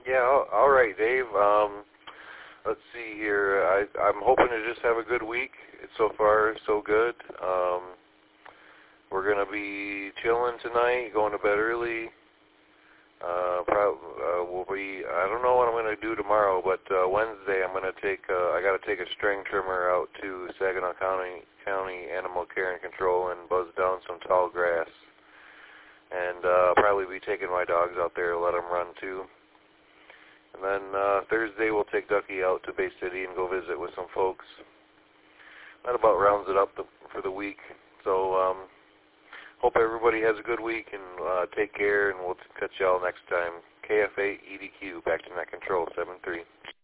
Yeah, all right, Dave. Let's see here. I'm hoping to just have a good week. So far, so good. We're going to be chilling tonight, going to bed early. I don't know what I'm going to do tomorrow, but Wednesday I'm going to I got to take a string trimmer out to Saginaw County Animal Care and Control and buzz down some tall grass. And I'll probably be taking my dogs out there to let them run too. And then Thursday we'll take Ducky out to Bay City and go visit with some folks. That about rounds it up for the week. So hope everybody has a good week and take care, and we'll catch y'all next time. KF8 EDQ, back to net control 7-3.